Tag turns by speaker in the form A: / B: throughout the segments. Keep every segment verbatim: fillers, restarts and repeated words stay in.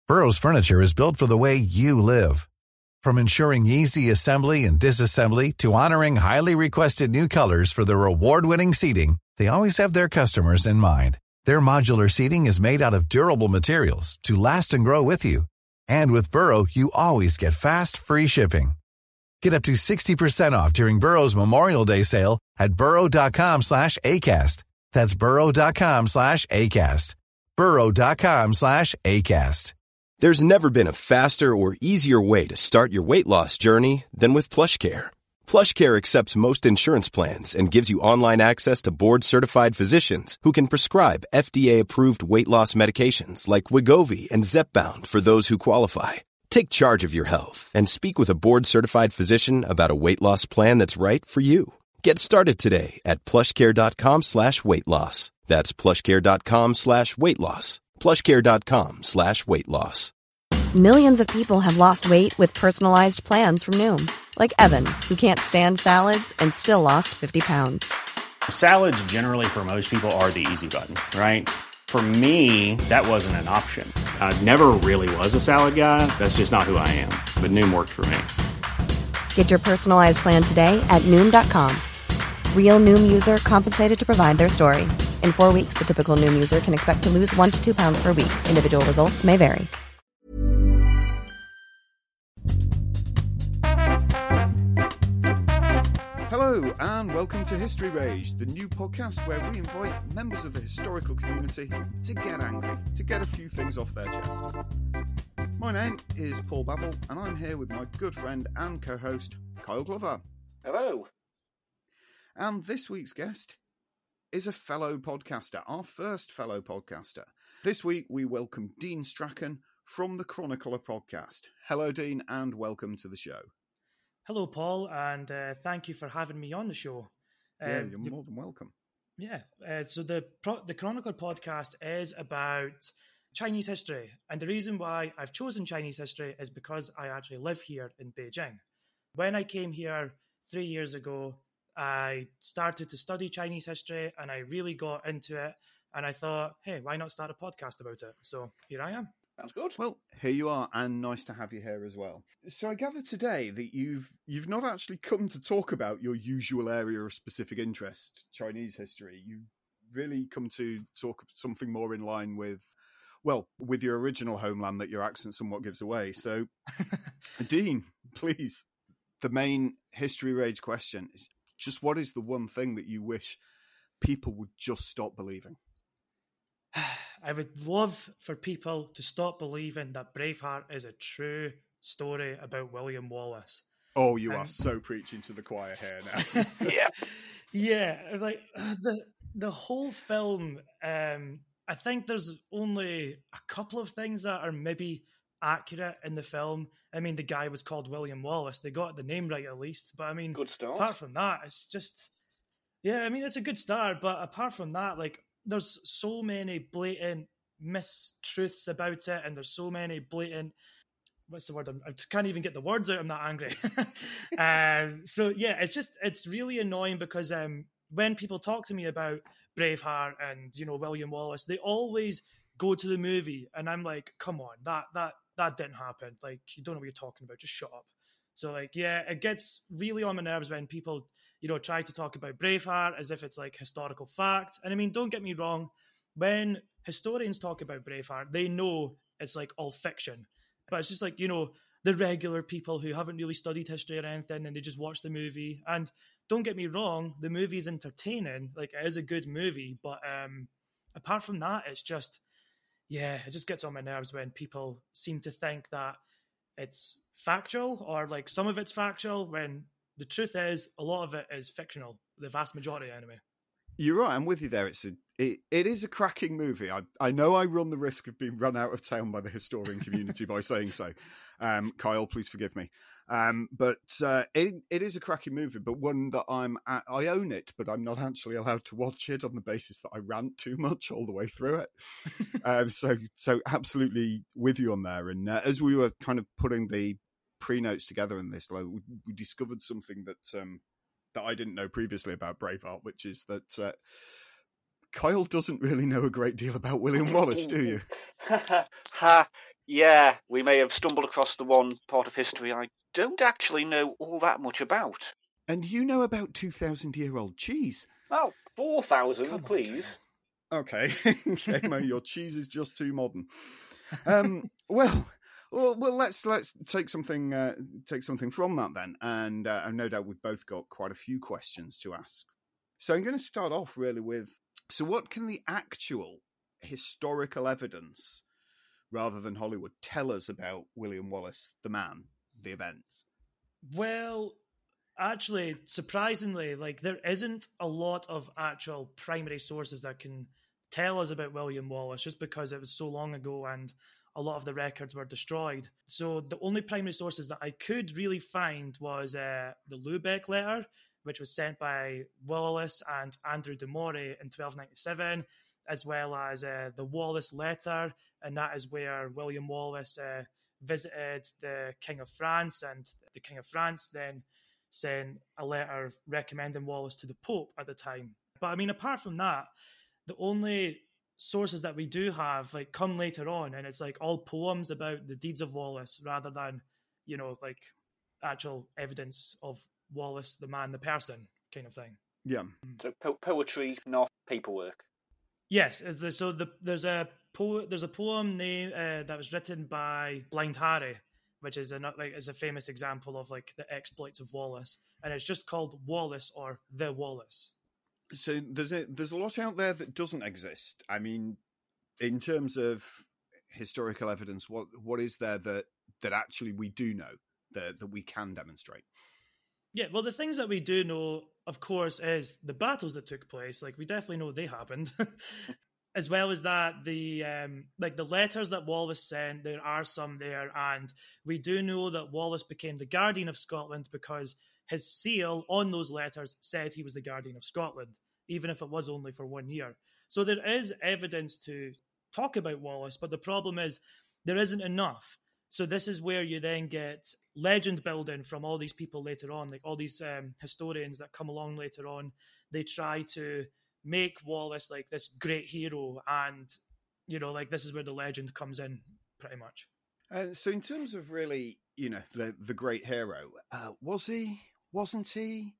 A: Burrow's furniture is built for the way you live. From ensuring easy assembly and disassembly to honoring highly requested new colors for their award-winning seating, they always have their customers in mind. Their modular seating is made out of durable materials to last and grow with you. And with Burrow, you always get fast, free shipping. Get up to sixty percent off during Burrow's Memorial Day sale at burrow.com slash ACAST. That's burrow.com slash ACAST. burrow.com slash ACAST.
B: There's never been a faster or easier way to start your weight loss journey than with PlushCare. PlushCare accepts most insurance plans and gives you online access to board-certified physicians who can prescribe F D A-approved weight loss medications like Wegovy and Zepbound for those who qualify. Take charge of your health and speak with a board-certified physician about a weight loss plan that's right for you. Get started today at plushcare.com slash weight loss. That's plushcare.com slash weight loss. plushcare.com slash weight loss.
C: Millions of people have lost weight with personalized plans from Noom. Like Evan, who can't stand salads and still lost fifty pounds.
D: Salads generally for most people are the easy button, right? For me, that wasn't an option. I never really was a salad guy. That's just not who I am. But Noom worked for me.
C: Get your personalized plan today at Noom dot com. Real Noom user compensated to provide their story. In four weeks, the typical Noom user can expect to lose one to two pounds per week. Individual results may vary.
E: Hello and welcome to History Rage, the new podcast where we invite members of the historical community to get angry, to get a few things off their chest. My name is Paul Babel and I'm here with my good friend and co-host Kyle Glover.
F: Hello.
E: And this week's guest is a fellow podcaster, our first fellow podcaster. This week we welcome Dean Strachan from the Chronicler podcast. Hello Dean and welcome to the show.
G: Hello, Paul, and uh, thank you for having me on the show. Um,
E: yeah, you're more than welcome.
G: Yeah, uh, so the Pro- the Chronicler podcast is about Chinese history, and the reason why I've chosen Chinese history is because I actually live here in Beijing. When I came here three years ago, I started to study Chinese history, and I really got into it, and I thought, hey, why not start a podcast about it? So here I am.
F: Sounds good.
E: Well, here you are, and nice to have you here as well. So I gather today that you've you've not actually come to talk about your usual area of specific interest, Chinese history. You've really come to talk something more in line with, well, with your original homeland that your accent somewhat gives away. So, Dean, please, the main History Rage question is just what is the one thing that you wish people would just stop believing?
G: I would love for people to stop believing that Braveheart is a true story about William Wallace.
E: Oh, you
G: and...
E: are so preaching to the choir here now.
F: yeah,
G: yeah. Like the the whole film. Um, I think there's only a couple of things that are maybe accurate in the film. I mean, the guy was called William Wallace. They got the name right at least. But I mean,
F: good start.
G: Apart from that, it's just yeah. I mean, it's a good start. But apart from that, like. There's so many blatant mistruths about it, and there's so many blatant. What's the word? I'm, I can't even get the words out. I'm that angry. um, so yeah, it's just it's really annoying because um, when people talk to me about Braveheart and you know William Wallace, they always go to the movie, and I'm like, come on, that that that didn't happen. Like you don't know what you're talking about. Just shut up. So like yeah, it gets really on my nerves when people. You know, try to talk about Braveheart as if it's like historical fact. And I mean, don't get me wrong. When historians talk about Braveheart, they know it's like all fiction. But it's just like, you know, the regular people who haven't really studied history or anything and they just watch the movie. And don't get me wrong, the movie is entertaining. Like, it is a good movie. But um, apart from that, it's just, yeah, it just gets on my nerves when people seem to think that it's factual or like some of it's factual when... The truth is, a lot of it is fictional. The vast majority, anyway.
E: You're right. I'm with you there. It's a, it, it is a cracking movie. I, I know I run the risk of being run out of town by the historian community by saying so. Um, Kyle, please forgive me. Um, but uh, it it is a cracking movie, but one that I'm at, I own it, but I'm not actually allowed to watch it on the basis that I rant too much all the way through it. um, so so absolutely with you on there. And uh, as we were kind of putting the pre-notes together in this, like, we, we discovered something that um that I didn't know previously about Braveheart, which is that uh, Kyle doesn't really know a great deal about William Wallace, do you?
F: ha, Yeah, we may have stumbled across the one part of history I don't actually know all that much about.
E: And you know about two thousand year old cheese?
F: Oh, four thousand,
G: Come on,
F: please.
G: Kyle.
E: Okay, Emo, your cheese is just too modern. Um, well, well, well, let's let's take something uh, take something from that then, and uh, and no doubt we've both got quite a few questions to ask. So I'm going to start off really with: so what can the actual historical evidence, rather than Hollywood, tell us about William Wallace, the man, the events?
G: Well, actually, surprisingly, like there isn't a lot of actual primary sources that can tell us about William Wallace, just because it was so long ago and a lot of the records were destroyed. So the only primary sources that I could really find was uh, the Lubeck letter, which was sent by Wallace and Andrew de Moray in twelve ninety-seven, as well as uh, the Wallace letter, and that is where William Wallace uh, visited the King of France, and the King of France then sent a letter recommending Wallace to the Pope at the time. But I mean, apart from that, the only sources that we do have like come later on, and it's like all poems about the deeds of Wallace rather than, you know, like actual evidence of Wallace, the man, the person kind of thing.
E: Yeah.
F: So po- poetry, not paperwork.
G: Yes, is the, so the, there's a po- there's a poem name uh, that was written by Blind Harry, which is a like is a famous example of like the exploits of Wallace, and it's just called Wallace or The Wallace.
E: So there's a there's a lot out there that doesn't exist. I mean, in terms of historical evidence, what what is there that that actually we do know that that we can demonstrate?
G: Yeah, well, the things that we do know, of course, is the battles that took place. Like we definitely know they happened, as well as that the um, like the letters that Wallace sent. There are some there, and we do know that Wallace became the Guardian of Scotland because his seal on those letters said he was the Guardian of Scotland, even if it was only for one year. So there is evidence to talk about Wallace, but the problem is there isn't enough. So this is where you then get legend building from all these people later on, like all these um, historians that come along later on. They try to make Wallace like this great hero, and, you know, like this is where the legend comes in pretty much.
E: Uh, so in terms of really, you know, the, the great hero, uh, was he? Wasn't he?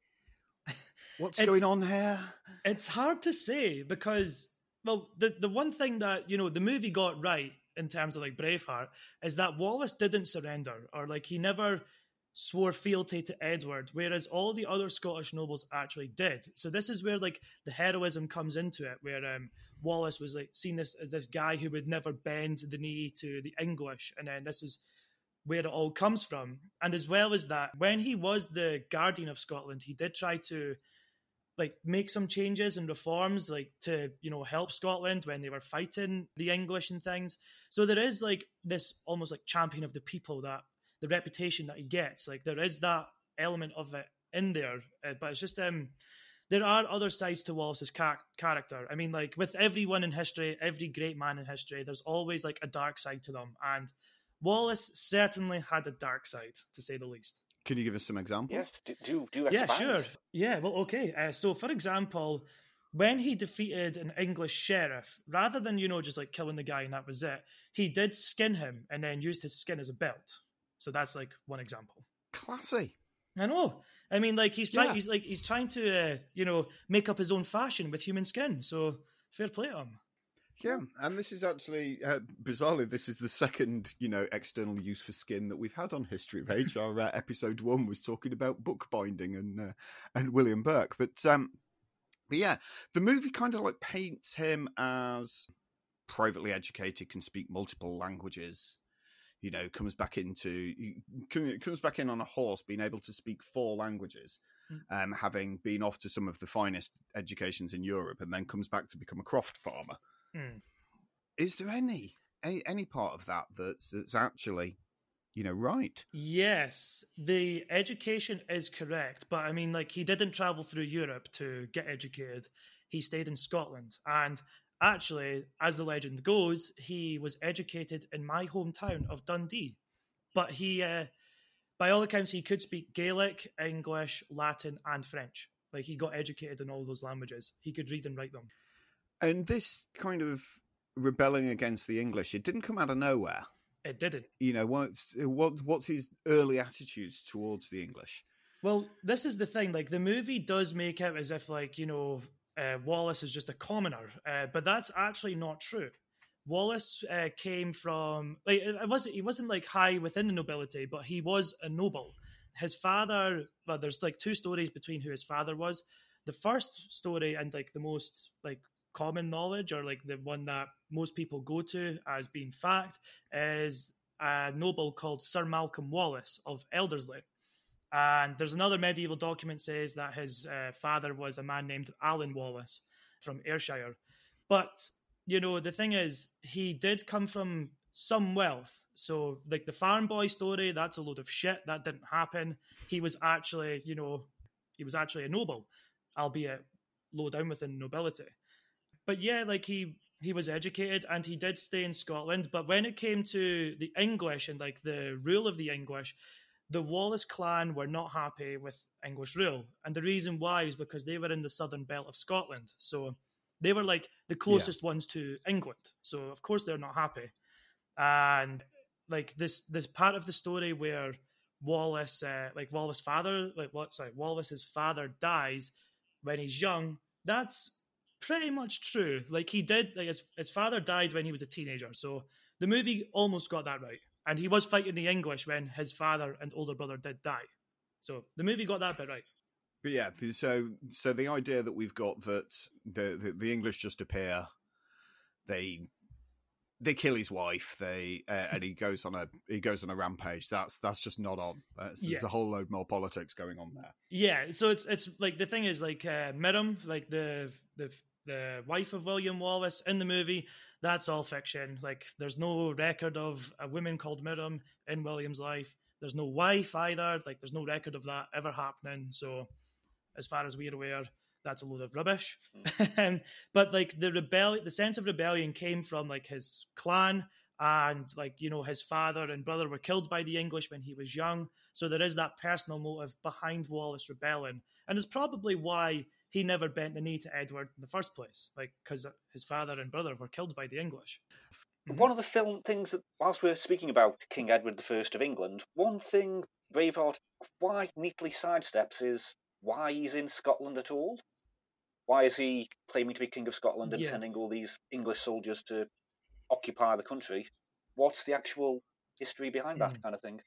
E: What's going on here?
G: It's hard to say because, well, the, the one thing that, you know, the movie got right in terms of like Braveheart is that Wallace didn't surrender, or like he never swore fealty to Edward, whereas all the other Scottish nobles actually did. So this is where like the heroism comes into it, where um, Wallace was like seen this as this guy who would never bend the knee to the English, and then this is where it all comes from. And as well as that, when he was the Guardian of Scotland, he did try to like make some changes and reforms, like to, you know, help Scotland when they were fighting the English and things. So there is like this almost like champion of the people, that the reputation that he gets, like there is that element of it in there. Uh, but it's just um there are other sides to Wallace's car- character. I mean, like with everyone in history, every great man in history, there's always like a dark side to them, and Wallace certainly had a dark side, to say the least.
E: Can you give us some examples?
F: Yes, do do, do
G: Yeah,
F: expand.
G: sure. Yeah, well, okay. Uh, so, for example, when he defeated an English sheriff, rather than, you know, just like killing the guy and that was it, he did skin him and then used his skin as a belt. So that's like one example.
E: Classy.
G: I know. I mean, like he's trying.
E: Yeah.
G: He's like he's trying to, uh, you know, make up his own fashion with human skin. So fair play to him.
E: Yeah, and this is actually, uh, bizarrely, this is the second, you know, external use for skin that we've had on History Rage. Our uh, episode one was talking about bookbinding and uh, and William Burke. But, um, but yeah, the movie kind of like paints him as privately educated, can speak multiple languages, you know, comes back into, comes back in on a horse, being able to speak four languages. Um, having been off to some of the finest educations in Europe, and then comes back to become a croft farmer.
G: Mm.
E: Is there any, any any part of that that's that's actually, you know, right?
G: Yes, the education is correct, but I mean, like he didn't travel through Europe to get educated. He stayed in Scotland, and actually, as the legend goes, he was educated in my hometown of Dundee. But he, uh, by all accounts, he could speak Gaelic, English, Latin, and French. Like he got educated in all those languages. He could read and write them.
E: And this kind of rebelling against the English, it didn't come out of nowhere.
G: it didn't.
E: You know, what's what what's his early attitudes towards the English?
G: Well, this is the thing. Like, the movie does make out as if, like, you know, uh, Wallace is just a commoner, uh, but that's actually not true. Wallace uh, came from, like, it wasn't, he wasn't like high within the nobility, but he was a noble. His father, well, there's like two stories between who his father was. The first story, and like the most like common knowledge, or like the one that most people go to as being fact, is a noble called Sir Malcolm Wallace of Elderslie. And there's another medieval document says that his uh, father was a man named Alan Wallace from Ayrshire. But, you know, the thing is, he did come from some wealth. So, like, the farm boy story, that's a load of shit. That didn't happen. He was actually, you know, he was actually a noble, albeit low down within nobility. But yeah, like, he he was educated and he did stay in Scotland. But when it came to the English and, like, the rule of the English, the Wallace clan were not happy with English rule. And the reason why is because they were in the southern belt of Scotland. So they were like the closest yeah. ones to England. So of course they're not happy. And like this this part of the story where Wallace, uh, like Wallace's father, like what sorry, Wallace's father dies when he's young, that's pretty much true. Like he did, like his, his father died when he was a teenager. So the movie almost got that right. And he was fighting the English when his father and older brother did die. So the movie got that bit right.
E: But yeah, so so the idea that we've got that the, the, the English just appear, they they kill his wife, they uh, and he goes on a he goes on a rampage. That's that's just not on. That's,
G: yeah.
E: There's a whole load more politics going on there.
G: Yeah, so it's it's like the thing is like uh, Miriam, like the the the wife of William Wallace in the movie. That's all fiction. Like, there's no record of a woman called Miriam in William's life. There's no wife either. Like, there's no record of that ever happening. So, as far as we're aware, that's a load of rubbish. Mm. But, like, the rebellion, the sense of rebellion came from, like, his clan. And, like, you know, his father and brother were killed by the English when he was young. So there is that personal motive behind Wallace rebelling. And it's probably why he never bent the knee to Edward in the first place, like, because his father and brother were killed by the English.
F: One of the film things that, whilst we're speaking about King Edward the First of England, one thing Braveheart quite neatly sidesteps is why he's in Scotland at all. Why is he claiming to be King of Scotland and yeah. sending all these English soldiers to occupy the country? What's the actual history behind that mm. kind of thing?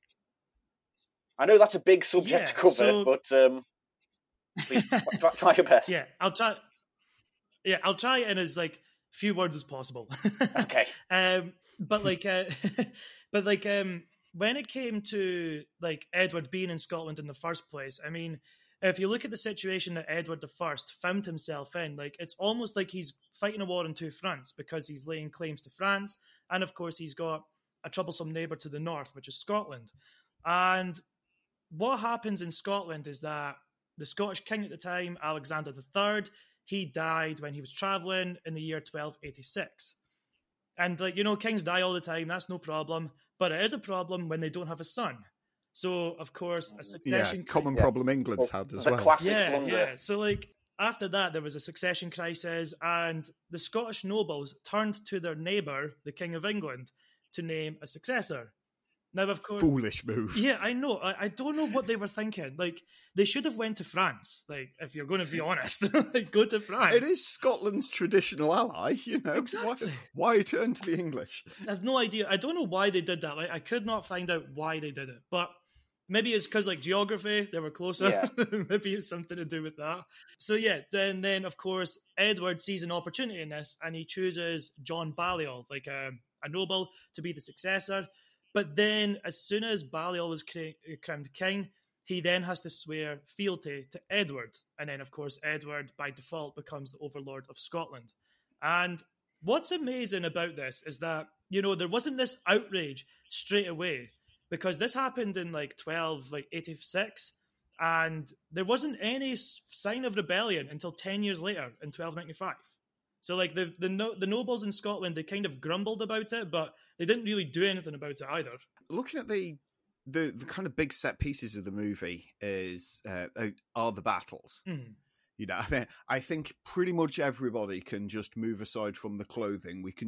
F: I know that's a big subject
G: yeah,
F: to cover,
G: so...
F: but um, please try, try your best.
G: Yeah, I'll try. Yeah, I'll try it in as like few words as possible.
F: Okay.
G: Um, but like, uh, but like, um, when it came to like Edward being in Scotland in the first place, I mean, if you look at the situation that Edward the First found himself in, like it's almost like he's fighting a war on two fronts because he's laying claims to France, and of course he's got a troublesome neighbour to the north, which is Scotland. And what happens in Scotland is that the Scottish king at the time, Alexander the Third, he died when he was travelling in the year twelve eighty-six. And, like, you know, kings die all the time, that's no problem. But it is a problem when they don't have a son. So, of course, a succession...
E: Yeah, common yeah. problem England's well, had as
F: the
E: well.
F: Classic
G: yeah,
F: blunder.
G: yeah. So, like, after that, there was a succession crisis, and the Scottish nobles turned to their neighbour, the King of England, to name a successor. Now, of course,
E: foolish move.
G: Yeah, I know. I, I don't know what they were thinking. Like, they should have went to France. Like, if you're going to be honest, like, go to France.
E: It is Scotland's traditional ally, you know.
G: Exactly.
E: Why, why turn to the English?
G: I have no idea. I don't know why they did that. Like, I could not find out why they did it. But maybe it's because, like, geography, they were closer.
F: Yeah.
G: Maybe it's something to do with that. So, yeah, then, then of course, Edward sees an opportunity in this, and he chooses John Balliol, like a, a noble, to be the successor. But then, as soon as Balliol was crowned king, he then has to swear fealty to Edward. And then, of course, Edward, by default, becomes the overlord of Scotland. And what's amazing about this is that, you know, there wasn't this outrage straight away, because this happened in, like, twelve eighty-six, and there wasn't any sign of rebellion until ten years later, in twelve ninety-five. So, like, the the, no, the nobles in Scotland, they kind of grumbled about it, but they didn't really do anything about it either.
E: Looking at the the, the kind of big set pieces of the movie is uh, are the battles.
G: Mm.
E: You know, I think, I think pretty much everybody can just move aside from the clothing. We can just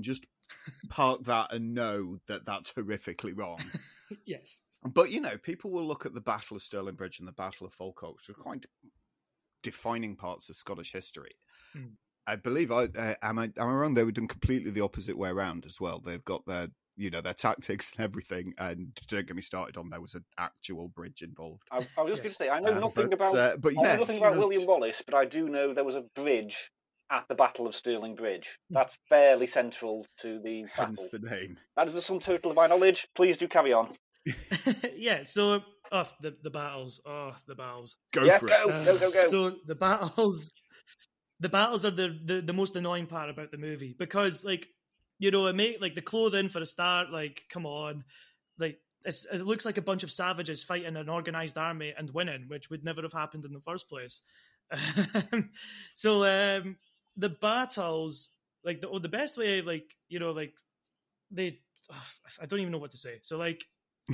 E: park that and know that that's horrifically wrong.
G: Yes.
E: But, you know, people will look at the Battle of Stirling Bridge and the Battle of Falkirk, which are quite defining parts of Scottish history. Mm. I believe, I uh, am, I, am I wrong? They were done completely the opposite way around as well. They've got their, you know, their tactics and everything, and don't get me started on there was an actual bridge involved.
F: I, I was just yes. going to say, I know
E: um,
F: nothing
E: but,
F: about,
E: uh, but
F: I
E: yeah,
F: know nothing about
E: know,
F: William Wallace, but I do know there was a bridge at the Battle of Stirling Bridge. That's fairly central to the
E: hence
F: battle.
E: the name.
F: That is the sum total of my knowledge. Please do carry on.
G: Yeah, so oh, the the battles, oh the battles.
E: Go
F: yeah,
E: for
F: go,
E: it.
F: Uh, go, go, go.
G: So the battles, the battles are the, the the most annoying part about the movie because, like, you know, it make like the clothing for a start. Like, come on, like it's, it looks like a bunch of savages fighting an organized army and winning, which would never have happened in the first place. so um, the battles, like the the best way, like you know, like they, oh, I don't even know what to say. So like.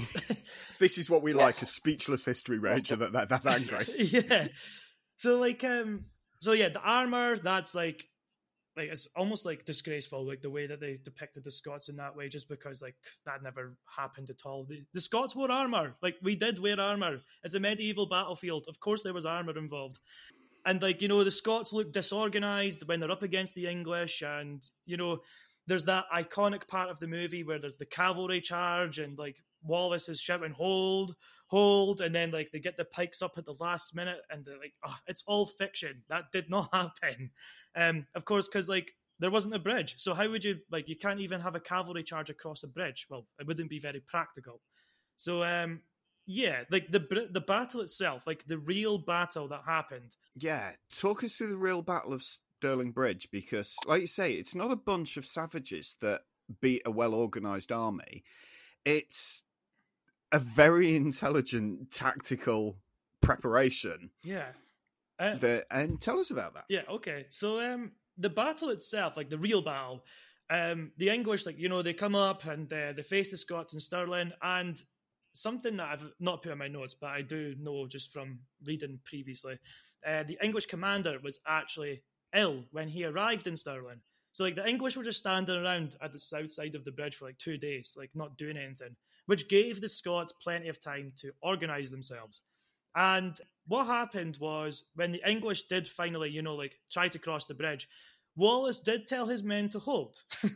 E: This is what we like, a speechless history rager that, that that angry.
G: Yeah. So like um so yeah, the armor, that's like like it's almost like disgraceful, like the way that they depicted the Scots in that way, just because like that never happened at all. The, the Scots wore armor. Like we did wear armor. It's a medieval battlefield. Of course there was armor involved. And like, you know, the Scots look disorganized when they're up against the English, and you know, there's that iconic part of the movie where there's the cavalry charge and like Wallace is shouting, hold, hold, and then like they get the pikes up at the last minute, and they're like, oh, it's all fiction. That did not happen. Um, of course, because like there wasn't a bridge. So how would you, like, you can't even have a cavalry charge across a bridge. Well, it wouldn't be very practical. So um, yeah, like the the battle itself, like the real battle that happened.
E: Yeah, talk us through the real Battle of Stirling Bridge, because like you say, it's not a bunch of savages that beat a well-organised army. It's a very intelligent tactical preparation.
G: Yeah. Uh,
E: the, and tell us about that.
G: Yeah, okay. So um, the battle itself, like the real battle, um, the English, like, you know, they come up and uh, they face the Scots in Stirling, and something that I've not put in my notes, but I do know just from reading previously, uh, the English commander was actually ill when he arrived in Stirling. So, like, the English were just standing around at the south side of the bridge for, like, two days, like, not doing anything, which gave the Scots plenty of time to organise themselves. And what happened was, when the English did finally, you know, like, try to cross the bridge, Wallace did tell his men to hold.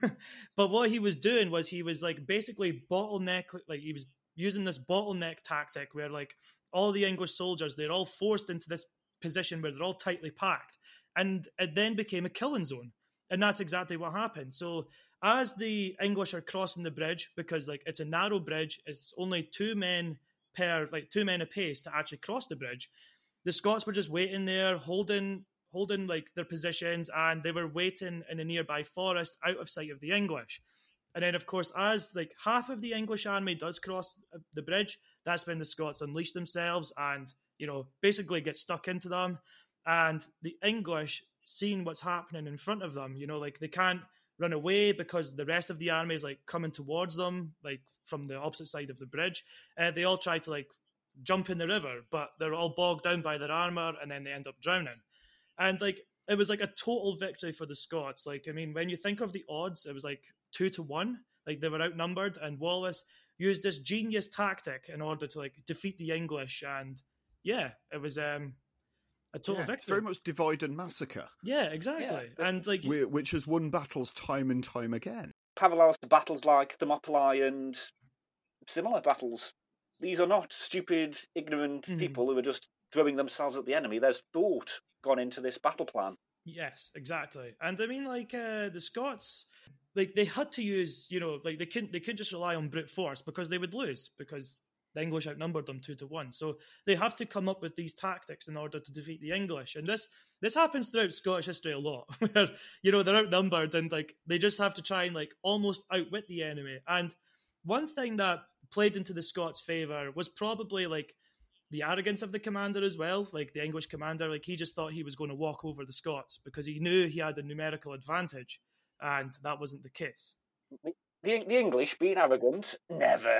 G: But what he was doing was he was, like, basically bottleneck, like, he was using this bottleneck tactic where, like, all the English soldiers, they're all forced into this position where they're all tightly packed. And it then became a killing zone. And that's exactly what happened. So as the English are crossing the bridge, because like it's a narrow bridge, it's only two men per, like two men apace to actually cross the bridge. The Scots were just waiting there, holding, holding like their positions, and they were waiting in a nearby forest out of sight of the English. And then, of course, as like half of the English army does cross the bridge, that's when the Scots unleash themselves and, you know, basically get stuck into them. And the English, seeing what's happening in front of them, you know, like they can't run away because the rest of the army is like coming towards them, like from the opposite side of the bridge. Uh, they all try to like jump in the river, but they're all bogged down by their armor, and then they end up drowning. And like it was like a total victory for the Scots. Like, I mean, when you think of the odds, it was like two to one. Like they were outnumbered, and Wallace used this genius tactic in order to like defeat the English. And yeah, it was um. A total
E: yeah,
G: victory.
E: It's very much divide and massacre.
G: Yeah, exactly. Yeah. And like,
E: we, which has won battles time and time again.
F: Parallels to battles like Thermopylae and similar battles. These are not stupid, ignorant mm-hmm. people who are just throwing themselves at the enemy. There's thought gone into this battle plan.
G: Yes, exactly. And I mean, like uh, the Scots, like they had to use, you know, like they couldn't they couldn't just rely on brute force because they would lose because the English outnumbered them two to one. So they have to come up with these tactics in order to defeat the English. And this this happens throughout Scottish history a lot, where, you know, they're outnumbered and like they just have to try and like almost outwit the enemy. And one thing that played into the Scots' favour was probably like the arrogance of the commander as well. Like the English commander, like he just thought he was going to walk over the Scots because he knew he had a numerical advantage, and that wasn't the case.
F: The, the English being arrogant, never.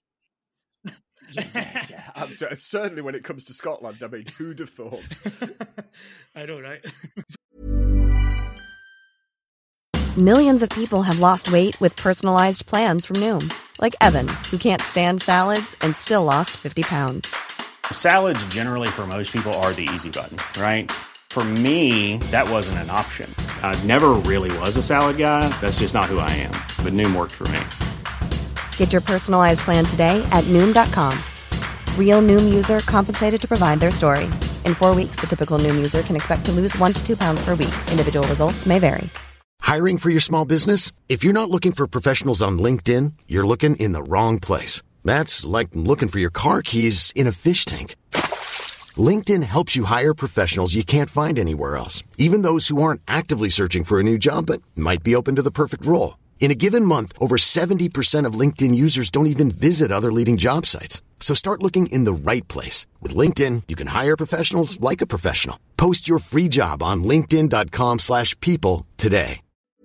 E: yeah, yeah, absolutely. Certainly when it comes to Scotland, I mean, who'd have thought?
G: I know, right?
C: Millions of people have lost weight with personalized plans from Noom, like Evan, who can't stand salads and still lost fifty pounds.
D: Salads generally for most people are the easy button, right? For me, that wasn't an option. I never really was a salad guy. That's just not who I am. But Noom worked for me.
C: Get your personalized plan today at Noom dot com. Real Noom user compensated to provide their story. In four weeks, the typical Noom user can expect to lose one to two pounds per week. Individual results may vary.
H: Hiring for your small business? If you're not looking for professionals on LinkedIn, you're looking in the wrong place. That's like looking for your car keys in a fish tank. LinkedIn helps you hire professionals you can't find anywhere else, even those who aren't actively searching for a new job but might be open to the perfect role. In a given month, over seventy percent of LinkedIn users don't even visit other leading job sites. So start looking in the right place. With LinkedIn, you can hire professionals like a professional. Post your free job on linkedin dot com slash people today.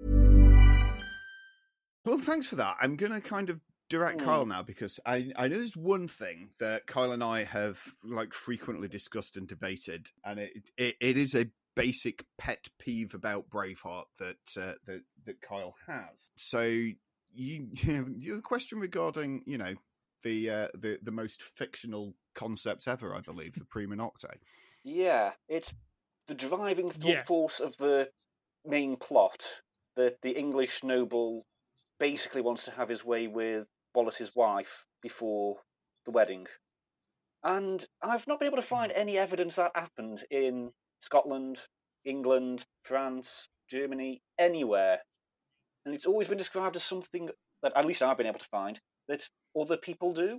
E: Well, thanks for that. I'm going to kind of direct mm. Kyle now, because I, I know there's one thing that Kyle and I have like frequently discussed and debated, and it it, it is a basic pet peeve about Braveheart that uh, that that Kyle has. So you, you know, the question regarding, you know, the uh, the the most fictional concept ever, I believe, the Prima Nocte.
F: Yeah, it's the driving th-
G: Yeah.
F: force of the main plot. That the English noble basically wants to have his way with Wallace's wife before the wedding. And I've not been able to find any evidence that happened in Scotland, England, France, Germany, anywhere. And it's always been described as something that, at least I've been able to find, that other people do.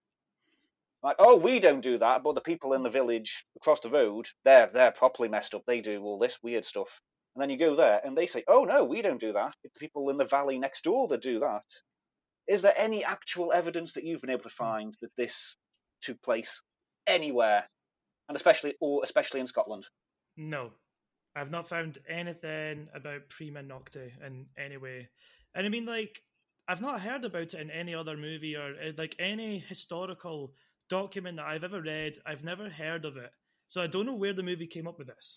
F: Like, oh, we don't do that, but the people in the village across the road, they're, they're properly messed up. They do all this weird stuff. And then you go there, and they say, oh, no, we don't do that. It's the people in the valley next door that do that. Is there any actual evidence that you've been able to find that this took place anywhere, and especially, or especially in Scotland?
G: No, I've not found anything about Prima Nocte in any way. And I mean, like, I've not heard about it in any other movie or uh, like any historical document that I've ever read. I've never heard of it. So I don't know where the movie came up with this.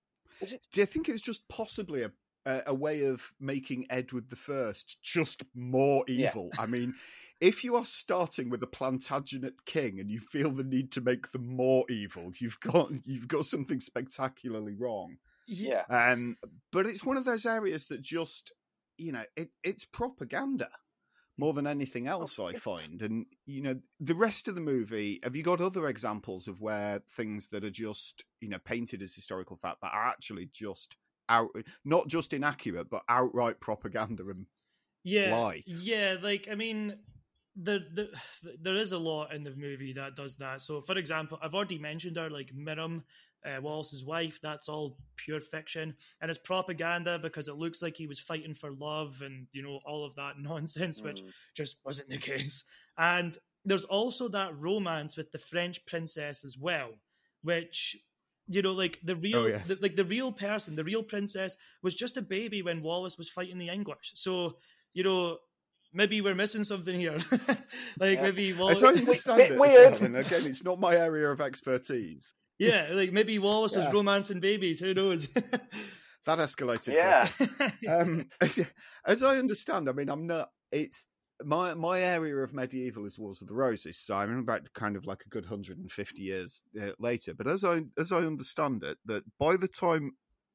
E: Do you think it was just possibly a a, a way of making Edward the First just more evil? Yeah. I mean, if you are starting with a Plantagenet king and you feel the need to make them more evil, you've got you've got something spectacularly wrong.
F: Yeah.
E: Um, but it's one of those areas that just, you know, it, it's propaganda more than anything else, I find. And, you know, the rest of the movie, have you got other examples of where things that are just, you know, painted as historical fact, but are actually just out, not just inaccurate, but outright propaganda and
G: yeah,
E: lie?
G: Yeah, like, I mean, there, there, there is a lot in the movie that does that. So, for example, I've already mentioned her, like, Miriam, uh, Wallace's wife. That's all pure fiction. And it's propaganda because it looks like he was fighting for love and, you know, all of that nonsense, which mm. just wasn't the case. And there's also that romance with the French princess as well, which, you know, like the real,
E: oh, yes.
G: the, like the real person, the real princess was just a baby when Wallace was fighting the English. So, you know, maybe we're missing something here. like yeah. maybe Wallace.
E: As I understand it, weird. Well, again, it's not my area of expertise.
G: Yeah, like maybe Wallace yeah. was romancing babies. Who knows?
E: That escalated.
F: Yeah.
E: um, as I understand, I mean, I'm not. It's my my area of medieval is Wars of the Roses, so I'm about kind of like a good one hundred fifty years uh, later. But as I as I understand it, that by the time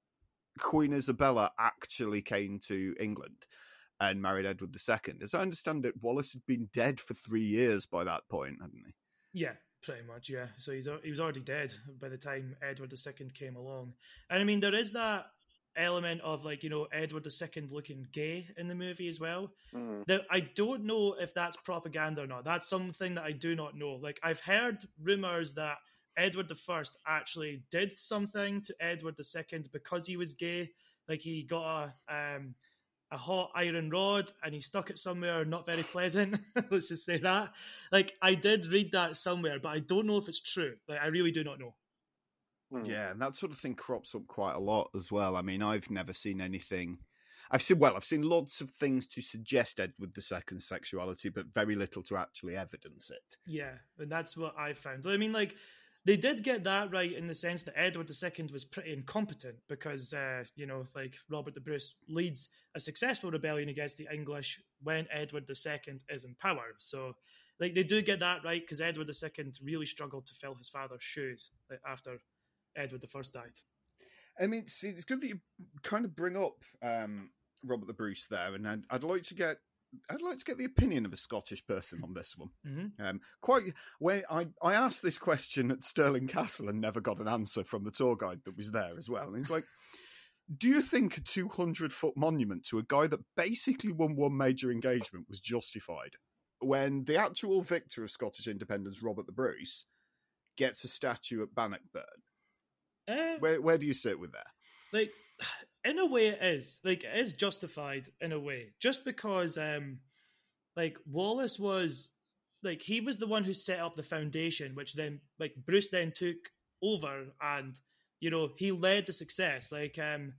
E: Queen Isabella actually came to England and married Edward the Second, as I understand it, Wallace had been dead for three years by that point, hadn't he?
G: Yeah. Pretty much, yeah. So he's he was already dead by the time Edward the Second came along. And I mean, there is that element of, like, you know, Edward the Second looking gay in the movie as well. Mm. That I don't know if that's propaganda or not. That's something that I do not know. Like, I've heard rumors that Edward the First actually did something to Edward the Second because he was gay. Like, he got a um, a hot iron rod and he stuck it somewhere not very pleasant. Let's just say that. Like, I did read that somewhere, but I don't know if it's true. Like, I really do not know.
E: Yeah, and that sort of thing crops up quite a lot as well. I mean, I've never seen anything. I've seen, well, I've seen lots of things to suggest Edward the Second's sexuality, but very little to actually evidence it.
G: Yeah, and that's what I found. I mean, like, they did get that right in the sense that Edward the Second was pretty incompetent because, uh, you know, like Robert the Bruce leads a successful rebellion against the English when Edward the Second is in power. So, like, they do get that right because Edward the Second really struggled to fill his father's shoes like, after Edward the First died.
E: I mean, see, it's good that you kind of bring up um, Robert the Bruce there, and I'd, I'd like to get I'd like to get the opinion of a Scottish person on this one.
G: Mm-hmm.
E: Um, quite when I, I asked this question at Stirling Castle and never got an answer from the tour guide that was there as well. And he's like, "Do you think a two hundred foot monument to a guy that basically won one major engagement was justified when the actual victor of Scottish independence, Robert the Bruce, gets a statue at Bannockburn?"
G: Uh,
E: Where where do you sit with that?
G: Like, in a way, it is like it is justified in a way, just because, um, like Wallace was like he was the one who set up the foundation, which then like Bruce then took over, and you know he led the success. Like, um,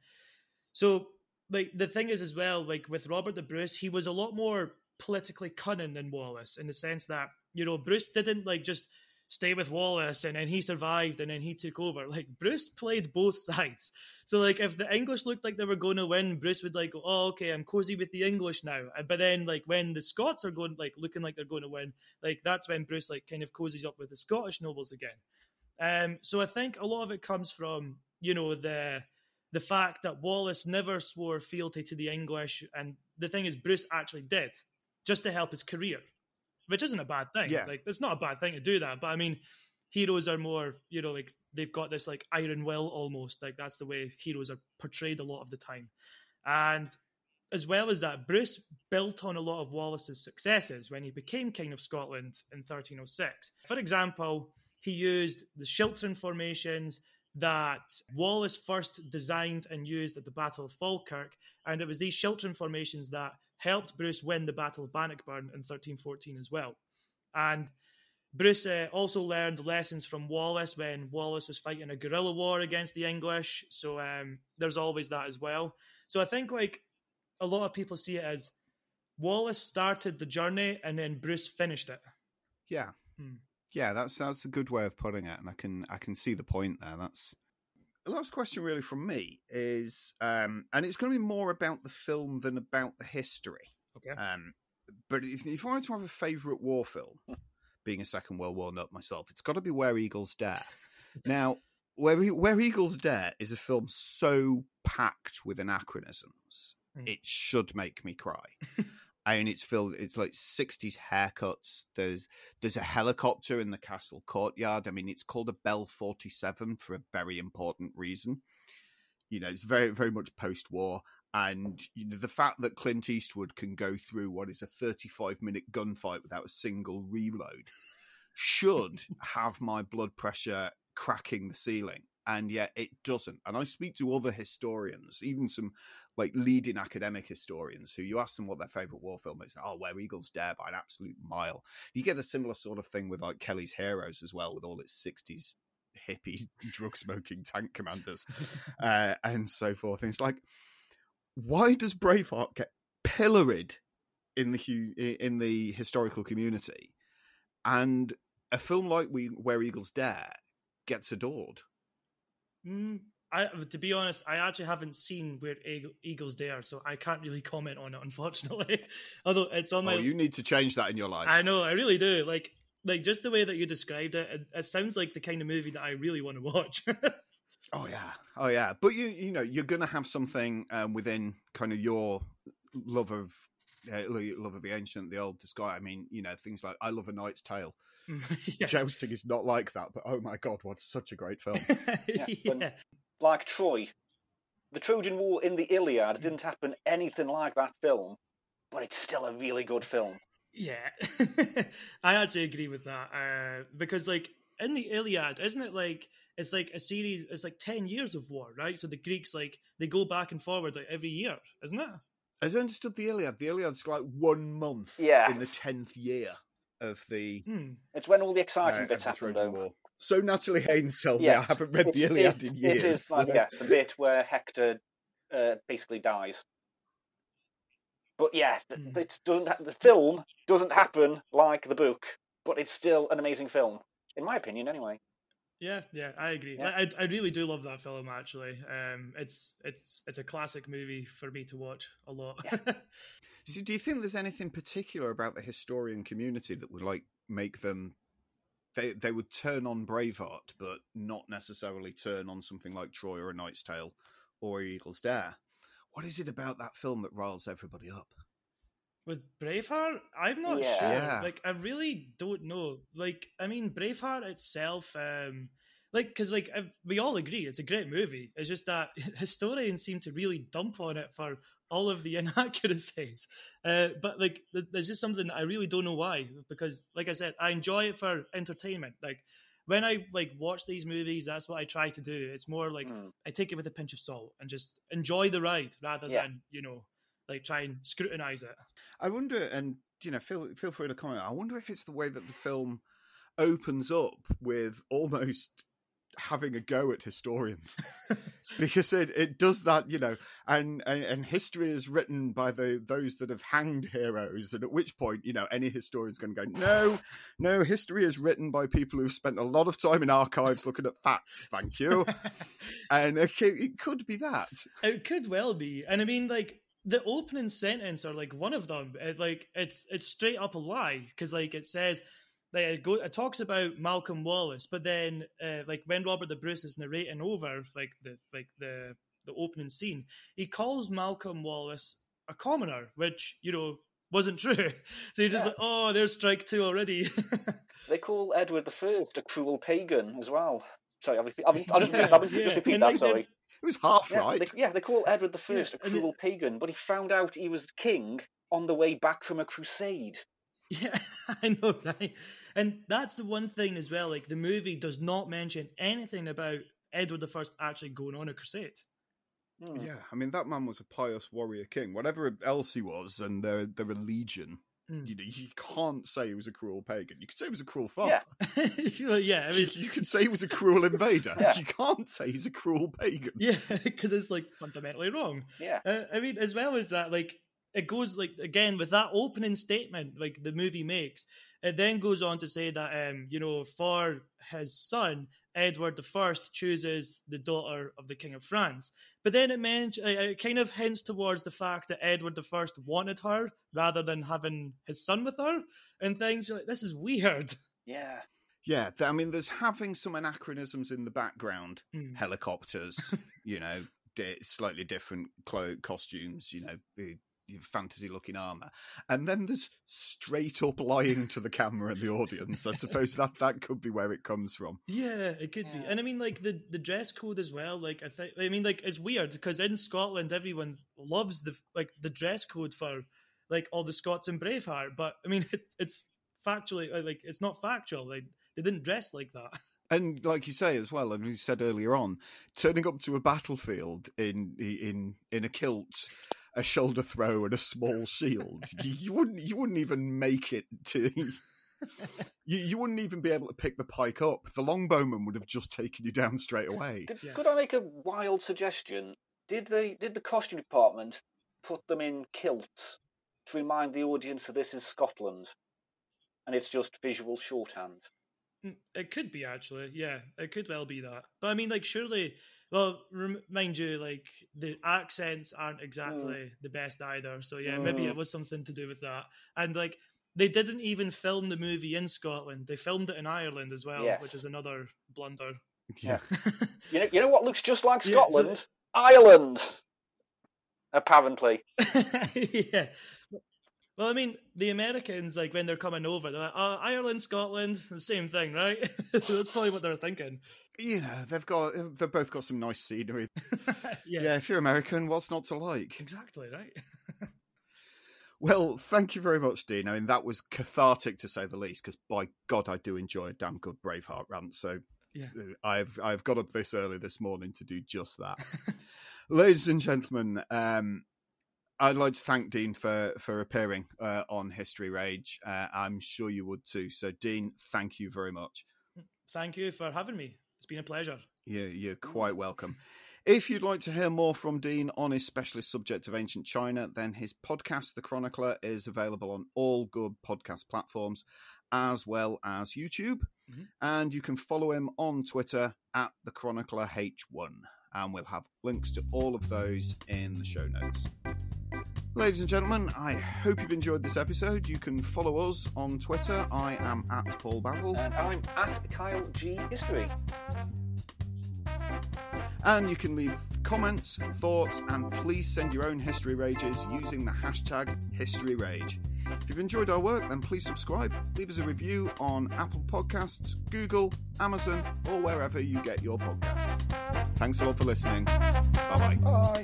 G: so like the thing is as well, like with Robert the Bruce, he was a lot more politically cunning than Wallace in the sense that you know Bruce didn't like just stay with Wallace and then he survived and then he took over. Like Bruce played both sides. So like if the English looked like they were going to win, Bruce would like go, oh, okay, I'm cozy with the English now. But then like when the Scots are going like looking like they're going to win, like that's when Bruce like kind of cozies up with the Scottish nobles again. Um, so I think a lot of it comes from, you know, the the fact that Wallace never swore fealty to the English, and the thing is Bruce actually did, just to help his career. Which isn't a bad thing.
E: Yeah.
G: Like, it's not a bad thing to do that. But I mean, heroes are more, you know, like they've got this like iron will almost. Like that's the way heroes are portrayed a lot of the time. And as well as that, Bruce built on a lot of Wallace's successes when he became King of Scotland in thirteen oh six. For example, he used the Shiltren formations that Wallace first designed and used at the Battle of Falkirk. And it was these Shiltren formations that helped Bruce win the Battle of Bannockburn in thirteen fourteen as well. And Bruce uh, also learned lessons from Wallace when Wallace was fighting a guerrilla war against the English. So um, there's always that as well. So I think like a lot of people see it as Wallace started the journey and then Bruce finished it.
E: Yeah.
G: Hmm.
E: Yeah, that's that's a good way of putting it, and I can I can see the point there. That's the last question really from me is, um, and it's going to be more about the film than about the history.
G: Okay.
E: Um, but if, if I were to have a favourite war film, being a Second World War nut myself, it's got to be Where Eagles Dare. Now, Where Where Eagles Dare is a film so packed with anachronisms, mm. it should make me cry. I mean, it's filled. It's like sixties haircuts. There's there's a helicopter in the castle courtyard. I mean, it's called a Bell forty-seven for a very important reason. You know, it's very very much post-war, and you know the fact that Clint Eastwood can go through what is a thirty-five minute gunfight without a single reload should have my blood pressure cracking the ceiling. And yet it doesn't. And I speak to other historians, even some like leading academic historians, who you ask them what their favourite war film is. Oh, Where Eagles Dare by an absolute mile. You get a similar sort of thing with like Kelly's Heroes as well, with all its sixties hippie drug smoking tank commanders uh, and so forth. And it's like, why does Braveheart get pilloried in the in the historical community, and a film like we Where Eagles Dare gets adored?
G: Mm, I, to be honest, I actually haven't seen Where Eagles Dare, so I can't really comment on it, unfortunately. Although it's on my.
E: Oh, you need to change that in your life.
G: I know, I really do. Like, like just the way that you described it, it, it sounds like the kind of movie that I really want to watch.
E: Oh yeah, oh yeah. But you, you know, you're going to have something um, within kind of your love of uh, love of the ancient, the old, the sky. I mean, you know, things like I Love a Knight's Tale.
G: Yeah.
E: Jousting is not like that, but oh my god, what such a great film!
F: yeah,
G: yeah.
F: Like Troy, the Trojan War in the Iliad didn't happen anything like that film, but it's still a really good film.
G: Yeah, I actually agree with that uh, because, like, in the Iliad, isn't it like it's like a series? It's like ten years of war, right? So the Greeks like they go back and forward like every year, isn't it?
E: As I understood the Iliad, the Iliad's like one month
F: yeah.
E: in the tenth year of the.
G: Hmm.
F: It's when all the exciting
E: uh,
F: bits
E: the
F: happen,
E: Trojan
F: though.
E: War. So Natalie Haynes told
F: yeah.
E: me I haven't read
F: it's,
E: the Iliad
F: it,
E: in years.
F: It is like,
E: so.
F: yeah, the bit where Hector uh, basically dies. But yeah,
G: Hmm.
F: it doesn't. Ha- the film doesn't happen like the book, but it's still an amazing film, in my opinion, anyway.
G: Yeah, yeah, I agree.
F: Yeah.
G: I I really do love that film. Actually, um, it's it's it's a classic movie for me to watch a lot.
F: Yeah.
E: So do you think there's anything particular about the historian community that would like make them they they would turn on Braveheart, but not necessarily turn on something like Troy or A Knight's Tale or Eagle's Dare? What is it about that film that riles everybody up?
G: With Braveheart, I'm not
F: Yeah.
G: sure.
E: Yeah.
G: Like, I really don't know. Like, I mean, Braveheart itself, um, like, because like I, we all agree it's a great movie. It's just that historians seem to really dump on it for all of the inaccuracies. Uh, but like, th- there's just something that I really don't know why. Because, like I said, I enjoy it for entertainment. Like, when I like watch these movies, that's what I try to do. It's more like
F: Mm.
G: I take it with a pinch of salt and just enjoy the ride rather
F: Yeah.
G: than, you know, like try and scrutinize it.
E: I wonder, and you know, feel feel free to comment. I wonder if it's the way that the film opens up with almost having a go at historians, because it, it does that, you know, and, and and history is written by the those that have hanged heroes, and at which point, you know, any historian's going to go, no, no, history is written by people who've spent a lot of time in archives looking at facts. Thank you, and it, it could be that.
G: It could well be, and I mean, like the opening sentence or like one of them, it, like it's it's straight up a lie because like it says. Like it, go, it talks about Malcolm Wallace, but then, uh, like when Robert the Bruce is narrating over, like the like the the opening scene, he calls Malcolm Wallace a commoner, which you know wasn't true. So you're just
F: Yeah.
G: like, oh, there's strike two already.
F: They call Edward the First a cruel pagan as well. Sorry, I'll, repeat, I'll, I'll, just,
G: Yeah,
F: I'll just
G: yeah.
F: repeat
G: And
F: that,
G: like
F: sorry.
E: It was half
F: Yeah,
E: right.
F: they, yeah, they call Edward the First
G: Yeah,
F: a
G: and
F: cruel pagan, but he found out he was the king on the way back from a crusade.
G: Yeah, I know, right? And that's the one thing as well. Like the movie does not mention anything about Edward the First actually going on a crusade.
F: Hmm.
E: Yeah, I mean that man was a pious warrior king. Whatever else he was, and their their religion,
G: Mm.
E: you know, you can't say he was a cruel pagan. You could say he was a cruel father.
F: Yeah.
G: Well, yeah, I mean,
E: You could say he was a cruel invader.
F: Yeah.
E: You can't say he's a cruel pagan.
G: yeah, because it's like fundamentally wrong.
F: Yeah.
G: Uh, I mean, as well as that, like it goes like again with that opening statement, like the movie makes. It then goes on to say that, um, you know, for his son Edward the First chooses the daughter of the King of France. But then it men- it kind of hints towards the fact that Edward the First wanted her rather than having his son with her, and things. You're like, this is weird.
F: Yeah.
E: Yeah, th- I mean, there's having some anachronisms in the background.
G: Mm.
E: Helicopters, you know, di- slightly different clo- costumes, you know, the fantasy-looking armor, and then there's straight up lying to the camera and the audience. I suppose that that could be where it comes from.
G: Yeah, it could be.
F: Yeah.
G: And I mean, like the, the dress code as well. Like I think, I mean, like it's weird because in Scotland, everyone loves the like the dress code for like all the Scots in Braveheart. But I mean, it's it's factually like it's not factual. Like they didn't dress like that.
E: And like you say as well, and you said earlier on, turning up to a battlefield in in in a kilt, a shoulder throw, and a small shield, you, you wouldn't you wouldn't even make it to. You, you wouldn't even be able to pick the pike up. The longbowman would have just taken you down straight away.
F: Could,
G: Yeah.
F: could I make a wild suggestion? Did they did the costume department put them in kilts to remind the audience that this is Scotland, and it's just visual shorthand?
G: Mm, It could be actually, yeah, it could well be that. But I mean, like, surely, well, rem- mind you, like the accents aren't exactly the best either. So yeah, maybe
F: Mm.
G: it was something to do with that. And like, they didn't even film the movie in Scotland; they filmed it in Ireland as well,
F: Yes.
G: which is another blunder.
E: Yeah.
F: You know, you know what looks just like
G: Yeah, so-
F: Scotland? Ireland, apparently.
G: Yeah. Well, I mean, the Americans, like when they're coming over, they're like, "Oh, Ireland, Scotland, the same thing, right?" That's probably what they're thinking.
E: You know, they've got they've both got some nice scenery.
G: yeah,
E: Yeah, if you're American, what's not to like?
G: exactly, right.
E: Well, thank you very much, Dean. I mean, that was cathartic to say the least, because by God, I do enjoy a damn good Braveheart rant. So
G: Yeah.
E: uh, I've I've got up this early this morning to do just that. Ladies and gentlemen, um, I'd like to thank Dean for, for appearing uh, on History Rage. Uh, I'm sure you would too. So, Dean, thank you very much.
G: Thank you for having me. It's been a pleasure.
E: Yeah, you're quite welcome. If you'd like to hear more from Dean on his specialist subject of ancient China, then his podcast, The Chronicler, is available on all good podcast platforms. as well as YouTube. Mm-hmm. And you can follow him on Twitter at the Chronicler H one. And we'll have links to all of those in the show notes. Ladies and gentlemen, I hope you've enjoyed this episode. You can follow us on Twitter. I am at Paul Battle.
F: And I'm at Kyle G History.
E: And you can leave comments, thoughts, and please send your own History Rages using the hashtag HistoryRage. If you've enjoyed our work, then please subscribe. Leave us a review on Apple Podcasts, Google, Amazon, or wherever you get your podcasts. Thanks a lot for listening. Bye-bye.
F: Bye.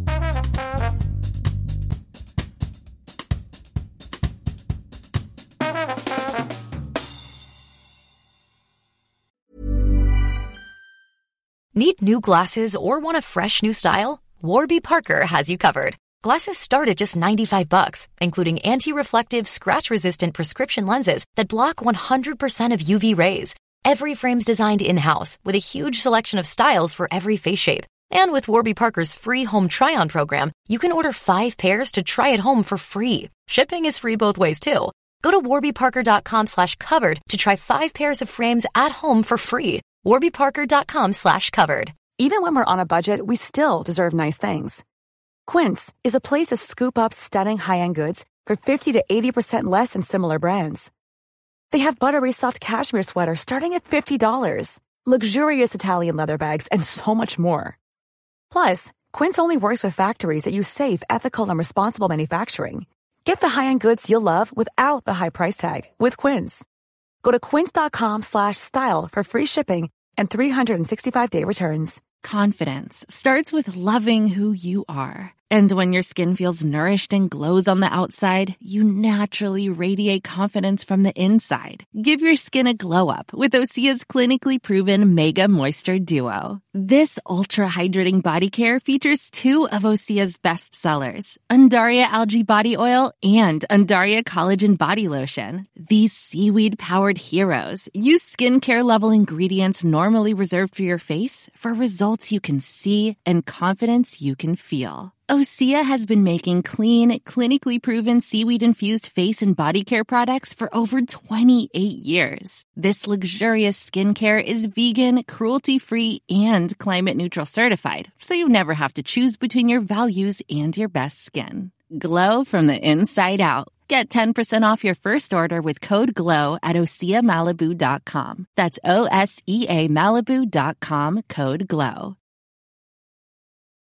I: Need new glasses or want a fresh new style? Warby Parker has you covered. Glasses start at just ninety-five bucks, including anti-reflective, scratch-resistant prescription lenses that block one hundred percent of U V rays. Every frame's designed in-house with a huge selection of styles for every face shape. And with Warby Parker's free home try-on program, you can order five pairs to try at home for free. Shipping is free both ways, too. Go to warbyparker.com slash covered to try five pairs of frames at home for free. warbyparker.com slash covered.
J: Even when we're on a budget, we still deserve nice things. Quince is a place to scoop up stunning high-end goods for fifty to eighty percent less than similar brands. They have buttery soft cashmere sweaters starting at fifty dollars, luxurious Italian leather bags, and so much more. Plus, Quince only works with factories that use safe, ethical, and responsible manufacturing. Get the high-end goods you'll love without the high price tag with Quince. Go to quince.com slash style for free shipping and three sixty-five day returns.
K: Confidence starts with loving who you are. And when your skin feels nourished and glows on the outside, you naturally radiate confidence from the inside. Give your skin a glow up with Osea's clinically proven Mega Moisture Duo. This ultra-hydrating body care features two of Osea's best sellers, Undaria Algae Body Oil and Undaria Collagen Body Lotion. These seaweed-powered heroes use skincare-level ingredients normally reserved for your face for results you can see and confidence you can feel. Osea has been making clean, clinically proven seaweed-infused face and body care products for over twenty-eight years. This luxurious skincare is vegan, cruelty-free, and climate-neutral certified, so you never have to choose between your values and your best skin. Glow from the inside out. Get ten percent off your first order with code GLOW at osea malibu dot com. That's O S E A Malibu dot com, code GLOW.